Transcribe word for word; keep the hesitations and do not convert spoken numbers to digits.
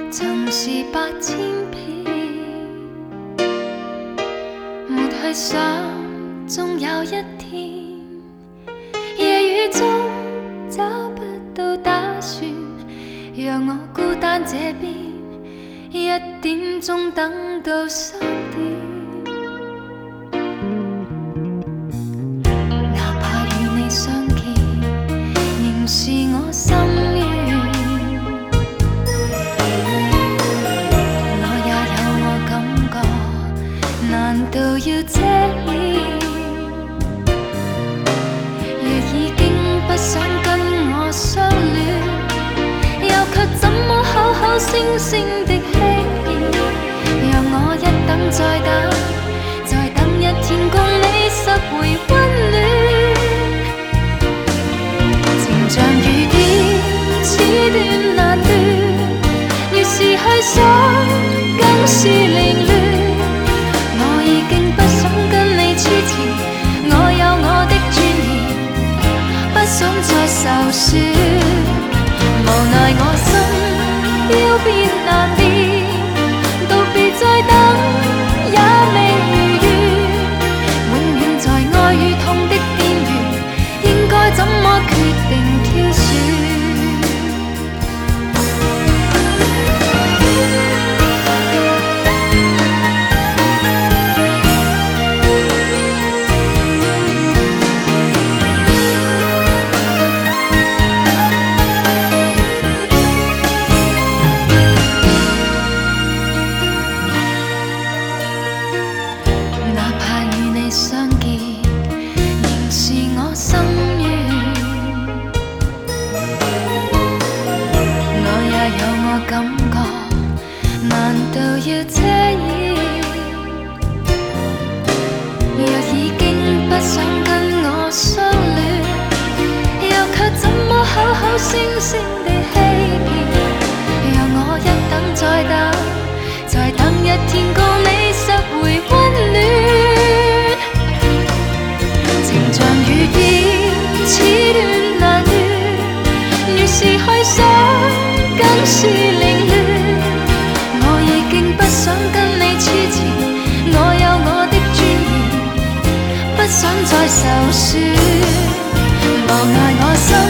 曾是百千遍，没去想，终有一天，夜雨中找不到打算，让我孤单这边，一點鐘等到三點。哪怕與你相見，仍是我心願。我也有我感覺，難道要遮掩？若已經不想跟我相戀，又卻怎麼口口聲聲的欺騙？讓我一等再等，再等一天共你拾回溫暖。情像雨點，此斷難斷，越是去想，更是凌亂。我已經不想跟你黐纏，我有我的尊嚴，不想再受損。無奈我心要變難變，道別再等也未如願，永遠在愛與痛的邊緣，應該怎麼決定挑選？難道要遮掩？若已經不想跟我相戀，又卻怎麼口口聲聲地欺騙？讓我一等再等，再等一天共你拾回溫暖。情像雨點，此斷難斷，越是去想，更是凌亂。不想跟你黐纏，我有我的尊嚴，不想再受損。無奈我心